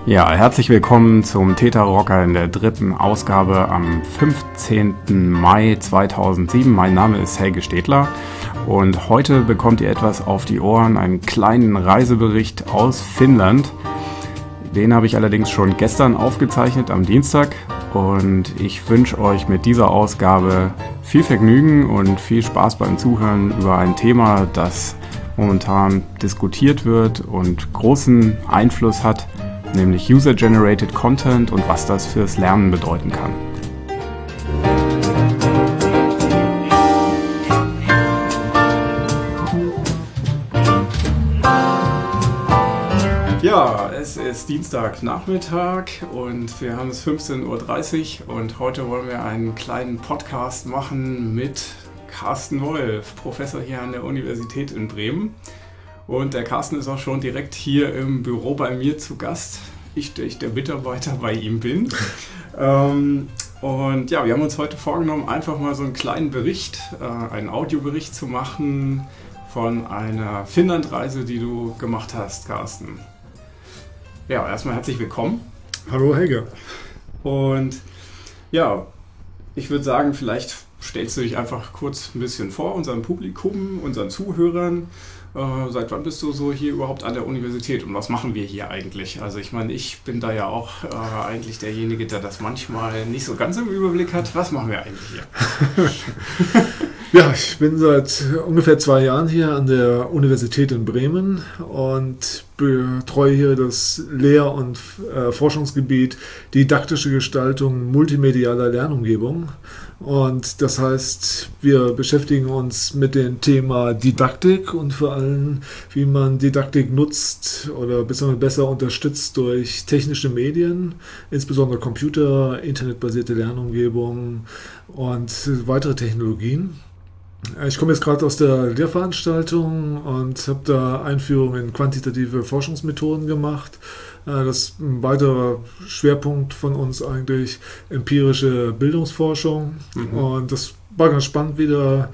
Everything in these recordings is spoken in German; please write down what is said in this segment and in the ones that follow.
Ja, herzlich willkommen zum Theta Rocker in der dritten Ausgabe am 15. Mai 2007. Mein Name ist Helge Stedler und heute bekommt ihr etwas auf die Ohren, einen kleinen Reisebericht aus Finnland. Den habe ich allerdings schon gestern aufgezeichnet am Dienstag und ich wünsche euch mit dieser Ausgabe viel Vergnügen und viel Spaß beim Zuhören über ein Thema, das momentan diskutiert wird und großen Einfluss hat, nämlich User-Generated Content und was das fürs Lernen bedeuten kann. Ja, es ist Dienstagnachmittag und wir haben es 15:30 Uhr und heute wollen wir einen kleinen Podcast machen mit Carsten Wolf, Professor hier an der Universität in Bremen. Und der Carsten ist auch schon direkt hier im Büro bei mir zu Gast. Ich der Mitarbeiter bei ihm bin. Und ja, wir haben uns heute vorgenommen, einfach mal so einen kleinen Bericht, einen Audiobericht zu machen von einer Finnlandreise, die du gemacht hast, Carsten. Ja, erstmal herzlich willkommen. Hallo Helge. Und ja, ich würde sagen, vielleicht stellst du dich einfach kurz ein bisschen vor, unserem Publikum, unseren Zuhörern. Seit wann bist du so hier überhaupt an der Universität und was machen wir hier eigentlich? Also ich meine, ich bin da ja auch eigentlich derjenige, der das manchmal nicht so ganz im Überblick hat. Was machen wir eigentlich hier? Ja, ich bin seit ungefähr 2 Jahren hier an der Universität in Bremen und betreue hier das Lehr- und Forschungsgebiet didaktische Gestaltung multimedialer Lernumgebung. Und das heißt, wir beschäftigen uns mit dem Thema Didaktik und vor allem, wie man Didaktik nutzt oder besser unterstützt durch technische Medien, insbesondere Computer, internetbasierte Lernumgebungen und weitere Technologien. Ich komme jetzt gerade aus der Lehrveranstaltung und habe da Einführung in quantitative Forschungsmethoden gemacht. Das ist ein weiterer Schwerpunkt von uns eigentlich, empirische Bildungsforschung. Und das war ganz spannend wieder.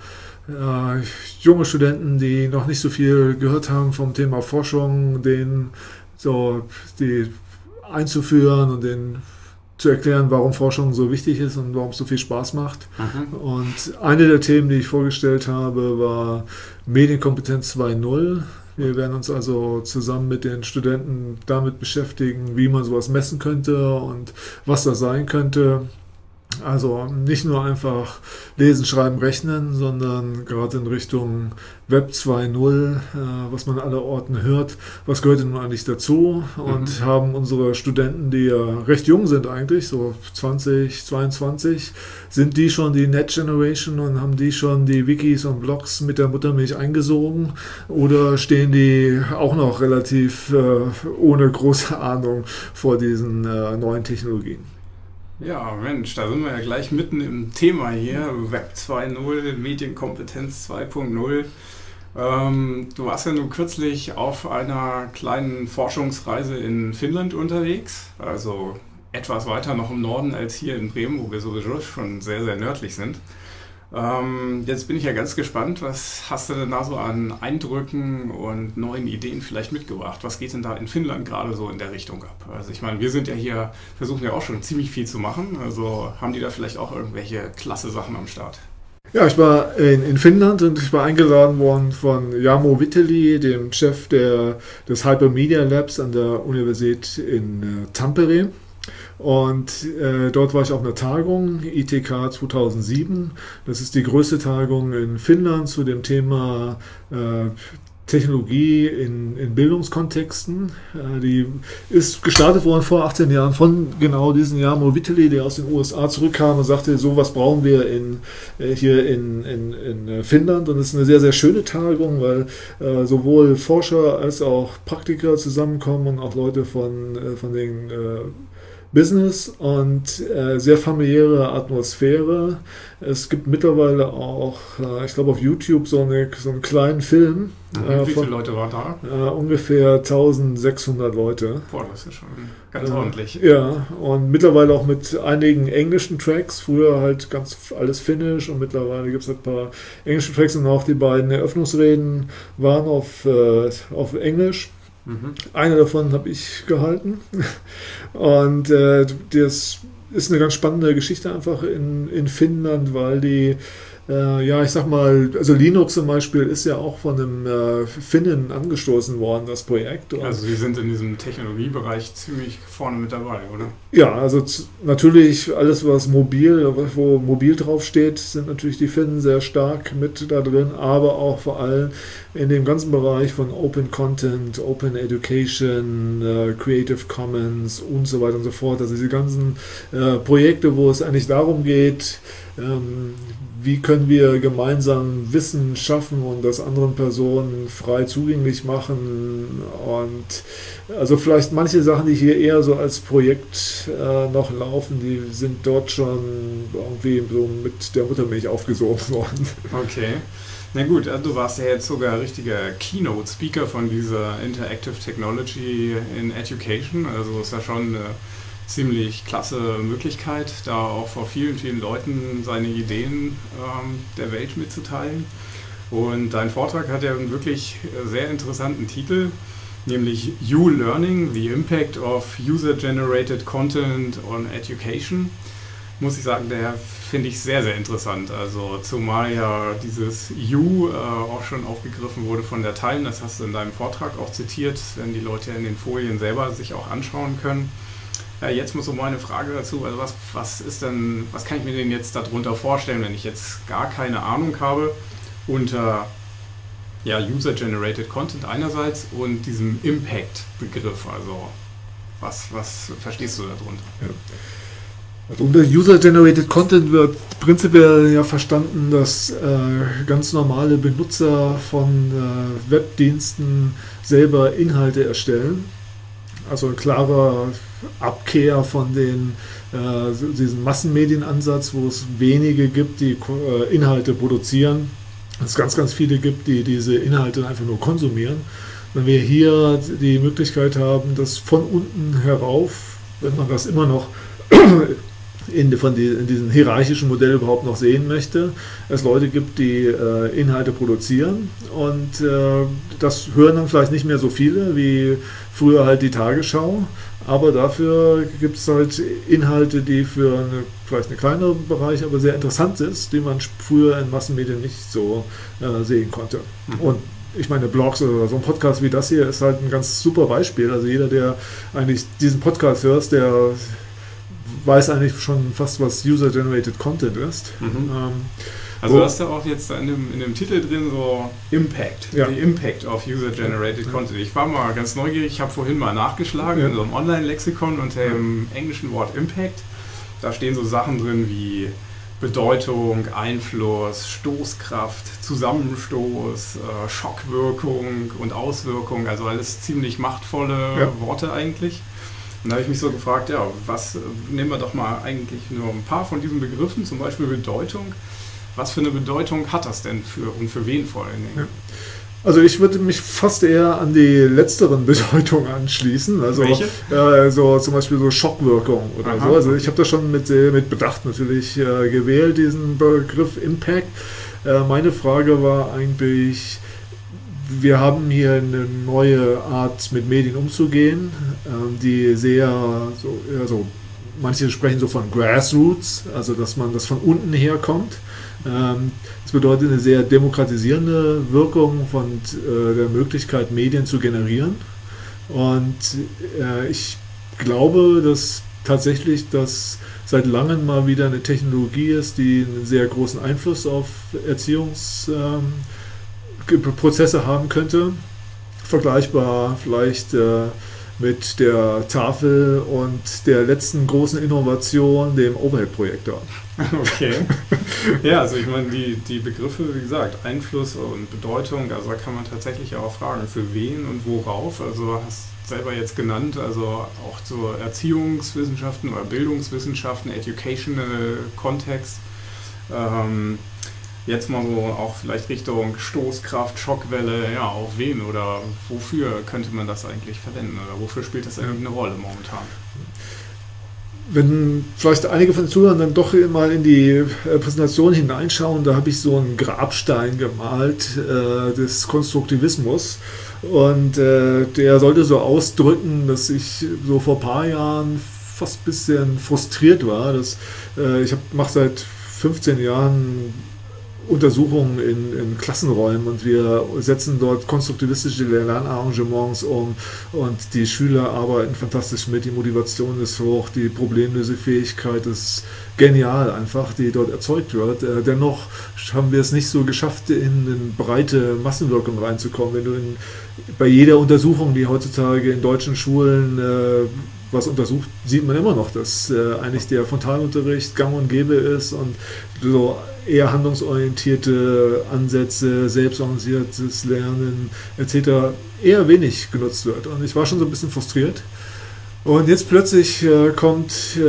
Junge Studenten, die noch nicht so viel gehört haben vom Thema Forschung, denen so die einzuführen und denen zu erklären, warum Forschung so wichtig ist und warum es so viel Spaß macht. Und eine der Themen, die ich vorgestellt habe, war Medienkompetenz 2.0. Wir werden uns also zusammen mit den Studenten damit beschäftigen, wie man sowas messen könnte und was das sein könnte. Also nicht nur einfach lesen, schreiben, rechnen, sondern gerade in Richtung Web 2.0, was man aller Orten hört, was gehört denn nun eigentlich dazu? Und haben unsere Studenten, die ja recht jung sind eigentlich, so 20, 22, sind die schon die Net Generation und haben die schon die Wikis und Blogs mit der Muttermilch eingesogen oder stehen die auch noch relativ ohne große Ahnung vor diesen neuen Technologien? Ja, Mensch, da sind wir ja gleich mitten im Thema hier, Web 2.0, Medienkompetenz 2.0. Du warst ja nun kürzlich auf einer kleinen Forschungsreise in Finnland unterwegs, also etwas weiter noch im Norden als hier in Bremen, wo wir sowieso schon sehr, sehr nördlich sind. Jetzt bin ich ja ganz gespannt, was hast du denn da so an Eindrücken und neuen Ideen vielleicht mitgebracht? Was geht denn da in Finnland gerade so in der Richtung ab? Also ich meine, wir sind ja hier, versuchen ja auch schon ziemlich viel zu machen, also haben die da vielleicht auch irgendwelche klasse Sachen am Start? Ja, ich war in Finnland und ich war eingeladen worden von Jarmo Vitteli, dem Chef des Hypermedia Labs an der Universität in Tampere. Und dort war ich auf einer Tagung, ITK 2007. Das ist die größte Tagung in Finnland zu dem Thema Technologie in Bildungskontexten. Die ist gestartet worden vor 18 Jahren von genau diesem Jarmo Vitteli, der aus den USA zurückkam und sagte, so was brauchen wir hier in Finnland. Und es ist eine sehr, sehr schöne Tagung, weil sowohl Forscher als auch Praktiker zusammenkommen und auch Leute von den Business und sehr familiäre Atmosphäre. Es gibt mittlerweile auch, ich glaube auf YouTube, so einen kleinen Film. Wie viele Leute waren da? Ungefähr 1600 Leute. Boah, das ist schon ganz ordentlich. Ja, und mittlerweile auch mit einigen englischen Tracks. Früher halt ganz alles Finnisch und mittlerweile gibt es ein paar englische Tracks und auch die beiden Eröffnungsreden waren auf Englisch. Eine davon habe ich gehalten. Und das ist eine ganz spannende Geschichte einfach in Finnland, weil die, ich sag mal, also Linux zum Beispiel ist ja auch von einem Finnen angestoßen worden, das Projekt. Und also Sie sind in diesem Technologiebereich ziemlich vorne mit dabei, oder? ja, also natürlich alles, was wo mobil draufsteht, sind natürlich die Finnen sehr stark mit da drin, aber auch vor allem in dem ganzen Bereich von Open Content, Open Education, Creative Commons und so weiter und so fort. Also diese ganzen Projekte, wo es eigentlich darum geht, wie können wir gemeinsam Wissen schaffen und das anderen Personen frei zugänglich machen. Und also vielleicht manche Sachen, die hier eher so als Projekt noch laufen, die sind dort schon irgendwie so mit der Muttermilch aufgesogen worden. Okay. Na gut, du warst ja jetzt sogar richtiger Keynote-Speaker von dieser Interactive Technology in Education. Also ist ja schon eine ziemlich klasse Möglichkeit, da auch vor vielen, vielen Leuten seine Ideen der Welt mitzuteilen. Und dein Vortrag hat ja einen wirklich sehr interessanten Titel, nämlich You Learning, the Impact of User-Generated Content on Education. Muss ich sagen, der finde ich sehr, sehr interessant. Also zumal ja dieses You auch schon aufgegriffen wurde von der Time, das hast du in deinem Vortrag auch zitiert, wenn die Leute in den Folien selber sich auch anschauen können. Jetzt muss so meine Frage dazu, also was kann ich mir denn jetzt darunter vorstellen, wenn ich jetzt gar keine Ahnung habe unter User-Generated Content einerseits und diesem Impact-Begriff, also was verstehst du darunter? Ja. Also unter User-Generated Content wird prinzipiell ja verstanden, dass ganz normale Benutzer von Webdiensten selber Inhalte erstellen. Also ein klarer Abkehr von diesem Massenmedienansatz, wo es wenige gibt, die Inhalte produzieren. Es ganz, ganz viele gibt, die diese Inhalte einfach nur konsumieren. Wenn wir hier die Möglichkeit haben, dass von unten herauf, wenn man das immer noch in diesem hierarchischen Modell überhaupt noch sehen möchte, es Leute gibt, die Inhalte produzieren und das hören dann vielleicht nicht mehr so viele wie früher halt die Tagesschau, aber dafür gibt es halt Inhalte, die für vielleicht einen kleineren Bereich aber sehr interessant ist, die man früher in Massenmedien nicht so sehen konnte. Und ich meine, Blogs oder so ein Podcast wie das hier ist halt ein ganz super Beispiel. Also jeder, der eigentlich diesen Podcast hört, der weiß eigentlich schon fast, was User-Generated Content ist. Also du hast ja auch jetzt in dem Titel drin so Impact, the Impact of User-Generated Content. Ich war mal ganz neugierig, ich habe vorhin mal nachgeschlagen in so einem Online-Lexikon unter dem englischen Wort Impact. Da stehen so Sachen drin wie Bedeutung, Einfluss, Stoßkraft, Zusammenstoß, Schockwirkung und Auswirkung, also alles ziemlich machtvolle Worte eigentlich. Und da habe ich mich so gefragt, nehmen wir doch mal eigentlich nur ein paar von diesen Begriffen, zum Beispiel Bedeutung. Was für eine Bedeutung hat das denn und für wen vor allen Dingen? Ja. Also ich würde mich fast eher an die letzteren Bedeutungen anschließen. Also so zum Beispiel so Schockwirkung oder so. Also ich habe das schon mit Bedacht natürlich gewählt, diesen Begriff Impact. Meine Frage war eigentlich, wir haben hier eine neue Art, mit Medien umzugehen, die sehr, manche sprechen so von Grassroots, also dass man das von unten her kommt. Das bedeutet eine sehr demokratisierende Wirkung von der Möglichkeit, Medien zu generieren. Und ich glaube, dass tatsächlich das seit langem mal wieder eine Technologie ist, die einen sehr großen Einfluss auf Erziehungsprozesse haben könnte. Vergleichbar vielleicht mit der Tafel und der letzten großen Innovation, dem Overhead-Projektor. Okay. Ja, also ich meine, die Begriffe, wie gesagt, Einfluss und Bedeutung, also da kann man tatsächlich auch fragen, für wen und worauf. Also hast selber jetzt genannt, also auch so Erziehungswissenschaften oder Bildungswissenschaften, Educational Kontext. Jetzt mal so auch vielleicht Richtung Stoßkraft, Schockwelle, auf wen oder wofür könnte man das eigentlich verwenden oder wofür spielt das eigentlich eine Rolle momentan? Wenn vielleicht einige von den Zuhörern dann doch mal in die Präsentation hineinschauen, da habe ich so einen Grabstein gemalt des Konstruktivismus. Und der sollte so ausdrücken, dass ich so vor ein paar Jahren fast ein bisschen frustriert war. Ich mache seit 15 Jahren Untersuchungen in Klassenräumen und wir setzen dort konstruktivistische Lernarrangements um und die Schüler arbeiten fantastisch mit, die Motivation ist hoch, die Problemlösefähigkeit ist genial einfach, die dort erzeugt wird. Dennoch haben wir es nicht so geschafft, in eine breite Massenwirkung reinzukommen. Wenn du bei jeder Untersuchung, die heutzutage in deutschen Schulen was untersucht, sieht man immer noch, dass eigentlich der Frontalunterricht gang und gäbe ist und so eher handlungsorientierte Ansätze, selbstorganisiertes Lernen etc. eher wenig genutzt wird. Und ich war schon so ein bisschen frustriert. Und jetzt plötzlich kommt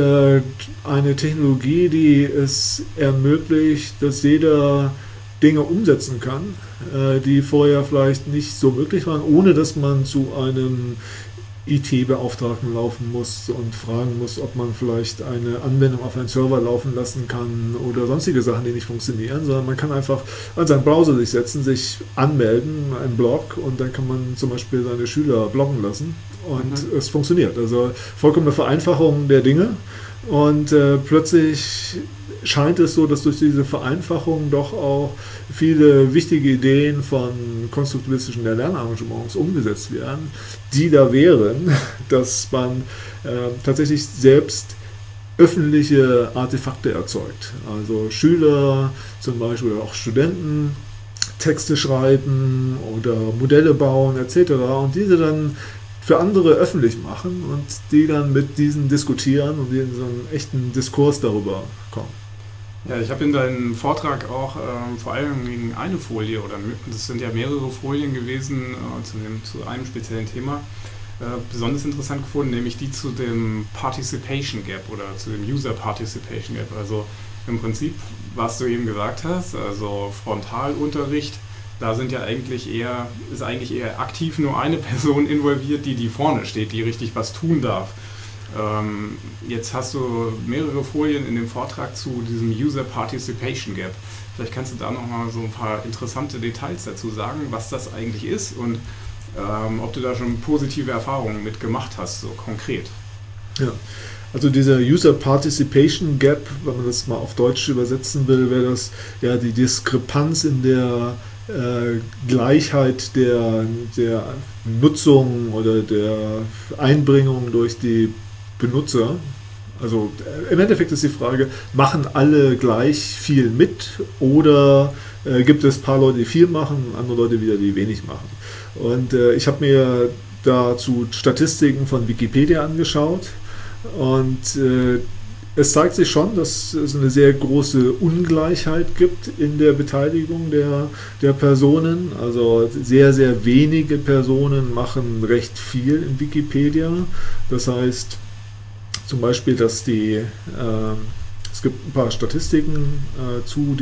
eine Technologie, die es ermöglicht, dass jeder Dinge umsetzen kann, die vorher vielleicht nicht so möglich waren, ohne dass man zu einem IT-Beauftragten laufen muss und fragen muss, ob man vielleicht eine Anwendung auf einen Server laufen lassen kann oder sonstige Sachen, die nicht funktionieren, sondern man kann einfach an seinen Browser sich setzen, sich anmelden, einen Blog und dann kann man zum Beispiel seine Schüler bloggen lassen und es funktioniert. Also vollkommene Vereinfachung der Dinge und plötzlich scheint es so, dass durch diese Vereinfachung doch auch viele wichtige Ideen von konstruktivistischen Lernarrangements umgesetzt werden, die da wären, dass man tatsächlich selbst öffentliche Artefakte erzeugt. Also Schüler zum Beispiel oder auch Studenten Texte schreiben oder Modelle bauen etc. und diese dann für andere öffentlich machen und die dann mit diesen diskutieren und die in so einen echten Diskurs darüber kommen. Ja, ich habe in deinem Vortrag auch vor allem eine Folie, oder das sind ja mehrere Folien gewesen zu einem speziellen Thema, besonders interessant gefunden, nämlich die zu dem Participation Gap oder zu dem User Participation Gap. Also im Prinzip, was du eben gesagt hast, also Frontalunterricht, da ist eigentlich eher aktiv nur eine Person involviert, die vorne steht, die richtig was tun darf. Jetzt hast du mehrere Folien in dem Vortrag zu diesem User Participation Gap. Vielleicht kannst du da nochmal so ein paar interessante Details dazu sagen, was das eigentlich ist und ob du da schon positive Erfahrungen mit gemacht hast, so konkret. Ja, also dieser User Participation Gap, wenn man das mal auf Deutsch übersetzen will, wäre das ja die Diskrepanz in der Gleichheit der Nutzung oder der Einbringung durch die Benutzer. Also im Endeffekt ist die Frage, machen alle gleich viel mit oder gibt es ein paar Leute, die viel machen, andere Leute wieder, die wenig machen. Und ich habe mir dazu Statistiken von Wikipedia angeschaut und es zeigt sich schon, dass es eine sehr große Ungleichheit gibt in der Beteiligung der Personen. Also sehr, sehr wenige Personen machen recht viel in Wikipedia. Das heißt zum Beispiel, dass es gibt ein paar Statistiken zu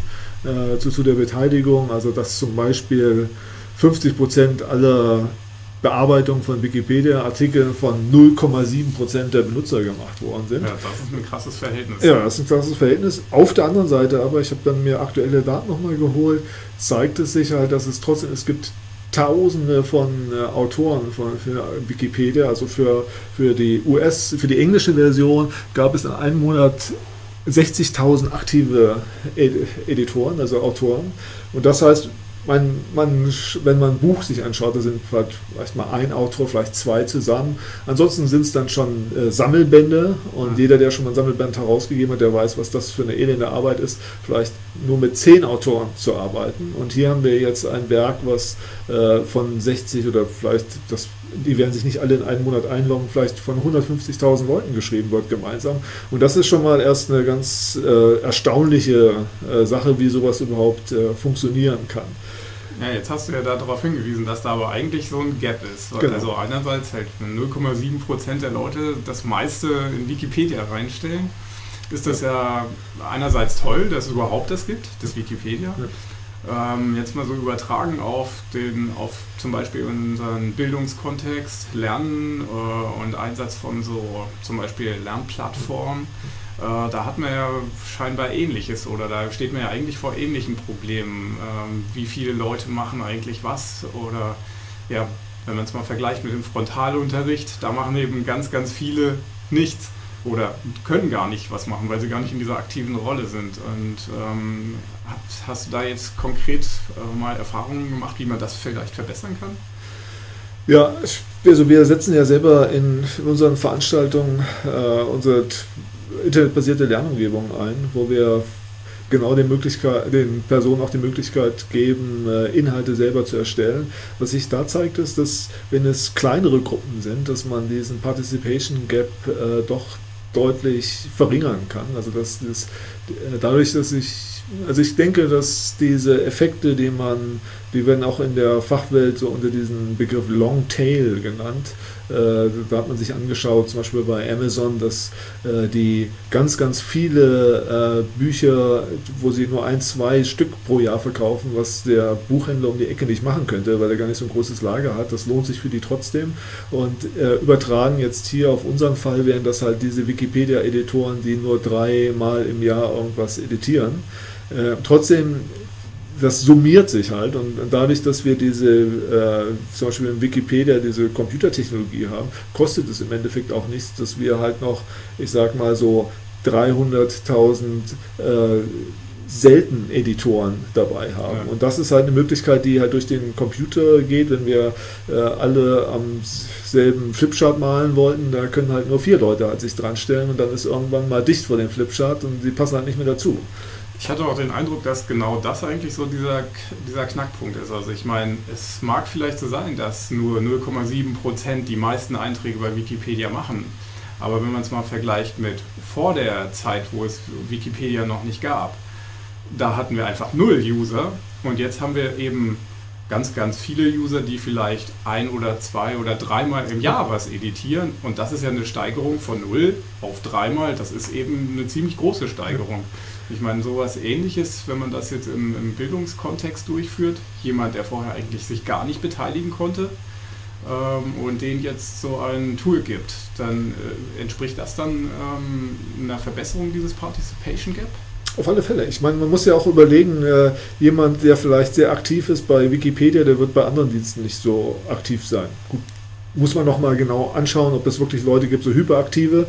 der Beteiligung, also dass zum Beispiel 50% aller Bearbeitung von Wikipedia-Artikeln von 0,7% der Benutzer gemacht worden sind. Ja, das ist ein krasses Verhältnis. Ja, das ist ein krasses Verhältnis. Auf der anderen Seite aber, ich habe dann mir aktuelle Daten nochmal geholt, zeigt es sich halt, dass es gibt Tausende von Autoren für Wikipedia, also für die englische Version gab es in einem Monat 60.000 aktive Editoren, also Autoren. Und das heißt, wenn man ein Buch sich anschaut, da sind vielleicht mal ein Autor, vielleicht zwei zusammen. Ansonsten sind es dann schon Sammelbände und jeder, der schon mal ein Sammelband herausgegeben hat, der weiß, was das für eine elende Arbeit ist, vielleicht nur mit 10 Autoren zu arbeiten. Und hier haben wir jetzt ein Werk, was von 60 oder vielleicht, die werden sich nicht alle in einen Monat einloggen, vielleicht von 150.000 Leuten geschrieben wird gemeinsam. Und das ist schon mal erst eine ganz erstaunliche Sache, wie sowas überhaupt funktionieren kann. Ja, jetzt hast du ja darauf hingewiesen, dass da aber eigentlich so ein Gap ist. Genau. Also einerseits halt 0,7% der Leute das meiste in Wikipedia reinstellen. Ist das ja einerseits toll, dass es überhaupt das gibt, das Wikipedia. Ja. Jetzt mal so übertragen auf zum Beispiel unseren Bildungskontext, Lernen und Einsatz von so zum Beispiel Lernplattformen. Da hat man ja scheinbar Ähnliches oder da steht man ja eigentlich vor ähnlichen Problemen. Wie viele Leute machen eigentlich was oder ja, wenn man es mal vergleicht mit dem Frontalunterricht, da machen eben ganz, ganz viele nichts oder können gar nicht was machen, weil sie gar nicht in dieser aktiven Rolle sind. Und hast du da jetzt konkret mal Erfahrungen gemacht, wie man das vielleicht verbessern kann? Ja, also wir setzen ja selber in unseren Veranstaltungen unsere internetbasierte Lernumgebung ein, wo wir genau den Personen auch die Möglichkeit geben, Inhalte selber zu erstellen. Was sich da zeigt, ist, dass wenn es kleinere Gruppen sind, dass man diesen Participation Gap doch deutlich verringern kann. Also dadurch, dass ich denke, dass diese Effekte, die werden auch in der Fachwelt so unter diesen Begriff Long Tail genannt. Da hat man sich angeschaut, zum Beispiel bei Amazon, dass die ganz, ganz viele Bücher, wo sie nur 1, 2 Stück pro Jahr verkaufen, was der Buchhändler um die Ecke nicht machen könnte, weil er gar nicht so ein großes Lager hat. Das lohnt sich für die trotzdem. Und übertragen jetzt hier auf unseren Fall wären das halt diese Wikipedia-Editoren, die nur 3 Mal im Jahr irgendwas editieren. Trotzdem, das summiert sich halt und dadurch, dass wir zum Beispiel in Wikipedia diese Computertechnologie haben, kostet es im Endeffekt auch nichts, dass wir halt noch, ich sag mal so 300.000 selten Editoren dabei haben. Ja. Und das ist halt eine Möglichkeit, die halt durch den Computer geht, wenn wir alle am selben Flipchart malen wollten, da können halt nur 4 Leute halt sich dran stellen und dann ist irgendwann mal dicht vor dem Flipchart und sie passen halt nicht mehr dazu. Ich hatte auch den Eindruck, dass genau das eigentlich so dieser Knackpunkt ist. Also ich meine, es mag vielleicht so sein, dass nur 0,7% die meisten Einträge bei Wikipedia machen. Aber wenn man es mal vergleicht mit vor der Zeit, wo es Wikipedia noch nicht gab, da hatten wir einfach 0 User und jetzt haben wir eben ganz, ganz viele User, die vielleicht 1 oder 2 oder 3 Mal im Jahr was editieren und das ist ja eine Steigerung von 0 auf 3 Mal, das ist eben eine ziemlich große Steigerung. Ich meine, sowas Ähnliches, wenn man das jetzt im Bildungskontext durchführt, jemand, der vorher eigentlich sich gar nicht beteiligen konnte und denen jetzt so ein Tool gibt, dann entspricht das dann einer Verbesserung dieses Participation Gap? Auf alle Fälle. Ich meine, man muss ja auch überlegen, jemand, der vielleicht sehr aktiv ist bei Wikipedia, der wird bei anderen Diensten nicht so aktiv sein. Gut, muss man nochmal genau anschauen, ob es wirklich Leute gibt, so Hyperaktive.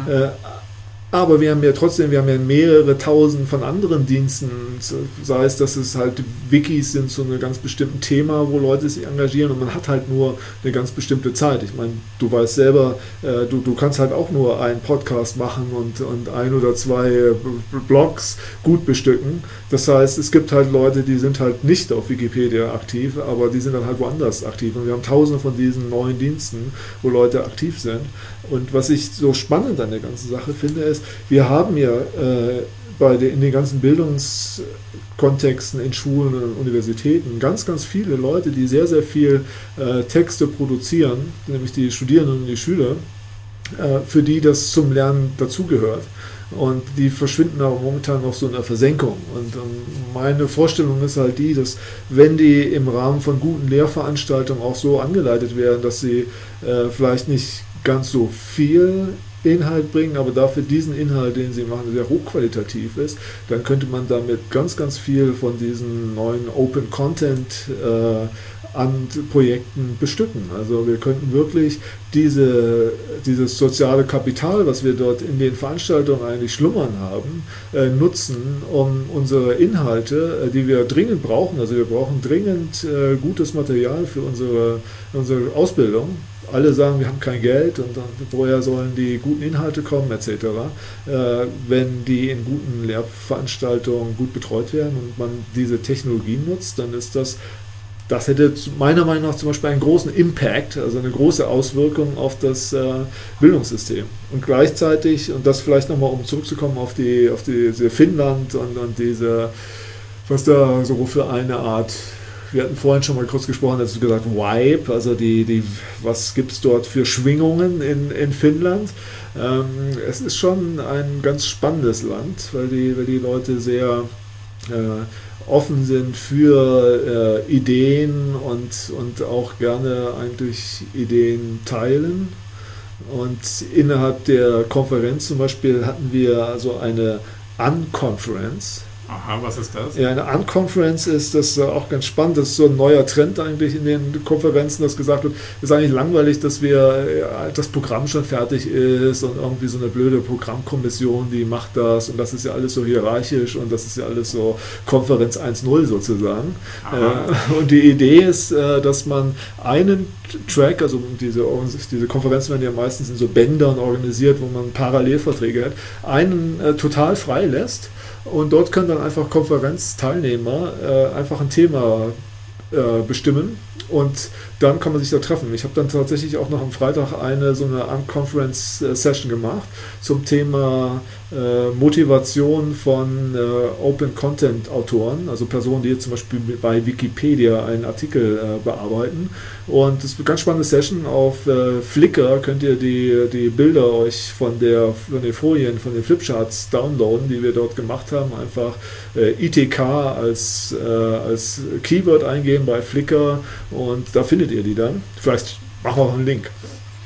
Aber wir haben ja mehrere tausend von anderen Diensten, sei es, dass es halt Wikis sind zu einem ganz bestimmten Thema, wo Leute sich engagieren und man hat halt nur eine ganz bestimmte Zeit. Ich meine, du weißt selber, du kannst halt auch nur einen Podcast machen und 1 oder 2 Blogs gut bestücken. Das heißt, es gibt halt Leute, die sind halt nicht auf Wikipedia aktiv, aber die sind dann halt woanders aktiv. Und wir haben tausende von diesen neuen Diensten, wo Leute aktiv sind. Und was ich so spannend an der ganzen Sache finde, ist, wir haben ja in den ganzen Bildungskontexten in Schulen und Universitäten ganz, ganz viele Leute, die sehr, sehr viel Texte produzieren, nämlich die Studierenden und die Schüler, für die das zum Lernen dazugehört. Und die verschwinden aber momentan noch so in der Versenkung. Und meine Vorstellung ist halt die, dass wenn die im Rahmen von guten Lehrveranstaltungen auch so angeleitet werden, dass sie vielleicht nicht ganz so viel Inhalt bringen, aber dafür diesen Inhalt, den sie machen, sehr hochqualitativ ist, dann könnte man damit ganz, ganz viel von diesen neuen Open Content an Projekten bestücken. Also wir könnten wirklich dieses soziale Kapital, was wir dort in den Veranstaltungen eigentlich schlummern haben, nutzen, um unsere Inhalte, die wir dringend brauchen, also wir brauchen dringend gutes Material für unsere Ausbildung. Alle sagen, wir haben kein Geld und woher sollen die guten Inhalte kommen, etc. Wenn die in guten Lehrveranstaltungen gut betreut werden und man diese Technologien nutzt, dann ist das hätte meiner Meinung nach zum Beispiel einen großen Impact, also eine große Auswirkung auf das Bildungssystem. Und gleichzeitig, und das vielleicht nochmal, um zurückzukommen auf diese Finnland und diese, was da so für eine Art, wir hatten vorhin schon mal kurz gesprochen, hast du gesagt, Vibe, also was gibt es dort für Schwingungen in Finnland? Es ist schon ein ganz spannendes Land, weil die Leute sehr offen sind für Ideen und auch gerne eigentlich Ideen teilen. Und innerhalb der Konferenz zum Beispiel hatten wir also eine Unconference. Aha, was ist das? Ja, eine Unconference ist das auch ganz spannend. Das ist so ein neuer Trend eigentlich in den Konferenzen, dass gesagt wird, es ist eigentlich langweilig, dass das Programm schon fertig ist und irgendwie so eine blöde Programmkommission, die macht das und das ist ja alles so hierarchisch und das ist ja alles so Konferenz 1.0 sozusagen. Und die Idee ist, dass man einen Track, also diese Konferenzen werden ja meistens in so Bändern organisiert, wo man Parallelverträge hat, einen total frei lässt. Und dort können dann einfach Konferenzteilnehmer einfach ein Thema bestimmen und dann kann man sich da treffen. Ich habe dann tatsächlich auch noch am Freitag so eine Unconference-Session gemacht zum Thema Motivation von Open-Content-Autoren, also Personen, die jetzt zum Beispiel bei Wikipedia einen Artikel bearbeiten. Und das ist eine ganz spannende Session. Auf Flickr könnt ihr die Bilder euch von den Folien, von den Flipcharts downloaden, die wir dort gemacht haben. Einfach ITK als Keyword eingeben bei Flickr und da findet ihr die dann. Vielleicht machen wir auch einen Link.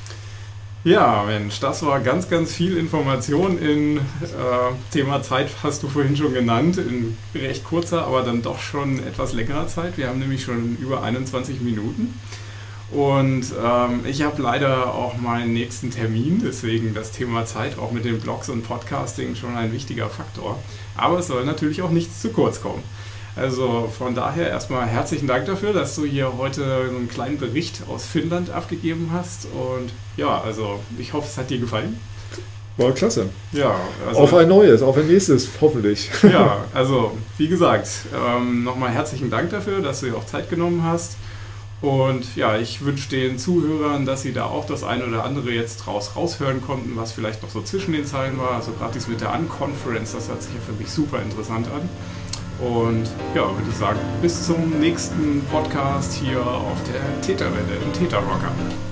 Ja, Mensch, das war ganz, ganz viel Information in Thema Zeit, hast du vorhin schon genannt, in recht kurzer, aber dann doch schon etwas längerer Zeit. Wir haben nämlich schon über 21 Minuten und ich habe leider auch meinen nächsten Termin, deswegen das Thema Zeit auch mit den Blogs und Podcasting schon ein wichtiger Faktor. Aber es soll natürlich auch nichts zu kurz kommen. Also von daher erstmal herzlichen Dank dafür, dass du hier heute einen kleinen Bericht aus Finnland abgegeben hast. Und ja, also ich hoffe, es hat dir gefallen. War klasse. Ja, also, auf ein neues, auf ein nächstes, hoffentlich. Ja, also wie gesagt, nochmal herzlichen Dank dafür, dass du dir auch Zeit genommen hast. Und ja, ich wünsche den Zuhörern, dass sie da auch das eine oder andere jetzt raushören konnten, was vielleicht noch so zwischen den Zeilen war. Also gerade dies mit der Unconference, das hört sich ja für mich super interessant an. Und ja, würde ich sagen, bis zum nächsten Podcast hier auf der Täterwelle im Täterrocker.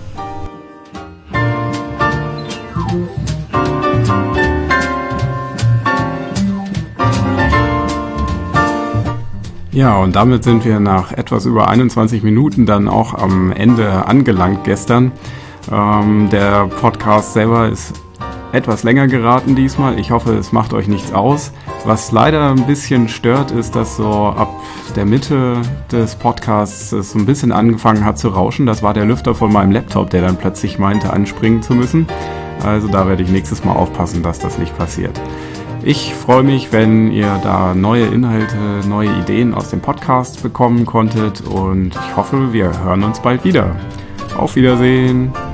Ja, und damit sind wir nach etwas über 21 Minuten dann auch am Ende angelangt gestern. Der Podcast selber ist etwas länger geraten diesmal. Ich hoffe, es macht euch nichts aus. Was leider ein bisschen stört, ist, dass so ab der Mitte des Podcasts es so ein bisschen angefangen hat zu rauschen. Das war der Lüfter von meinem Laptop, der dann plötzlich meinte, anspringen zu müssen. Also da werde ich nächstes Mal aufpassen, dass das nicht passiert. Ich freue mich, wenn ihr da neue Inhalte, neue Ideen aus dem Podcast bekommen konntet und ich hoffe, wir hören uns bald wieder. Auf Wiedersehen!